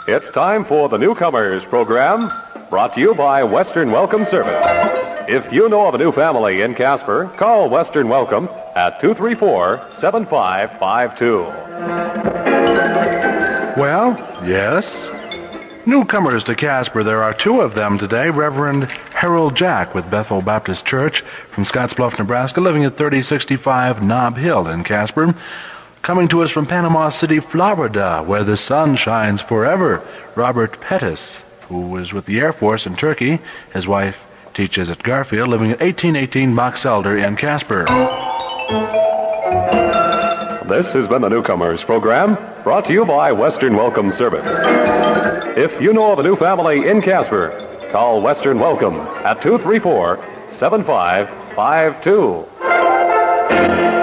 It's time for the Newcomers program, brought to you by Western Welcome Service. If you know of a new family in Casper, call Western Welcome at 234-7552. Well, yes. Newcomers to Casper, there are two of them today. Reverend Harold Jack with Bethel Baptist Church from Scottsbluff, Nebraska, living at 3065 Nob Hill in Casper. Coming to us from Panama City, Florida, where the sun shines forever, Robert Pettis, who is with the Air Force in Turkey. His wife teaches at Garfield, living at 1818 Box Elder in Casper. This has been the Newcomers program, brought to you by Western Welcome Service. If you know of a new family in Casper, call Western Welcome at 234-7552.